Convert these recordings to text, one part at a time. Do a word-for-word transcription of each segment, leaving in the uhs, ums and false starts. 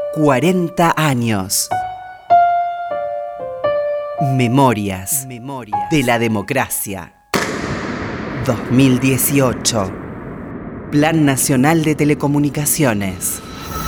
cuarenta años. Memorias, Memorias de la democracia. dos mil dieciocho. Plan Nacional de Telecomunicaciones.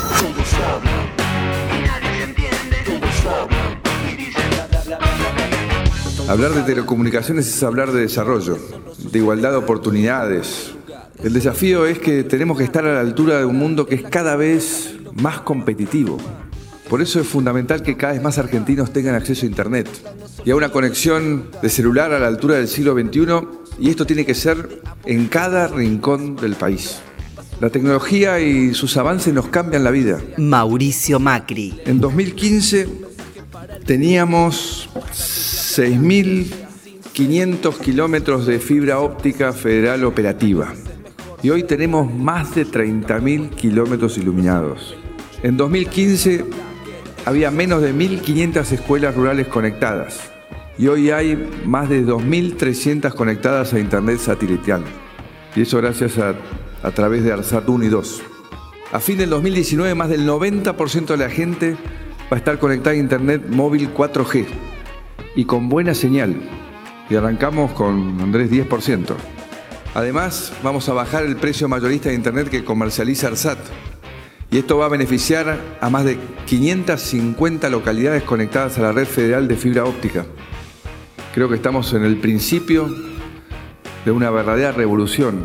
Hablar de telecomunicaciones es hablar de desarrollo, de igualdad de oportunidades. El desafío es que tenemos que estar a la altura de un mundo que es cada vez más competitivo. Por eso es fundamental que cada vez más argentinos tengan acceso a Internet y a una conexión de celular a la altura del siglo veintiuno, y esto tiene que ser en cada rincón del país. La tecnología y sus avances nos cambian la vida. Mauricio Macri. En dos mil quince teníamos seis mil quinientos kilómetros de fibra óptica federal operativa y hoy tenemos más de treinta mil kilómetros iluminados. En dos mil quince había menos de mil quinientas escuelas rurales conectadas y hoy hay más de dos mil trescientas conectadas a Internet satelital, y eso gracias a, a través de ARSAT uno y dos. A fin del dos mil diecinueve, más del noventa por ciento de la gente va a estar conectada a Internet móvil cuatro G y con buena señal, y arrancamos con Andrés diez por ciento. Además, vamos a bajar el precio mayorista de Internet que comercializa ARSAT, y esto va a beneficiar a más de quinientas cincuenta localidades conectadas a la red federal de fibra óptica. Creo que estamos en el principio de una verdadera revolución.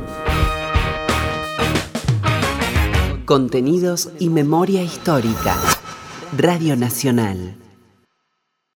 Contenidos y memoria histórica. Radio Nacional.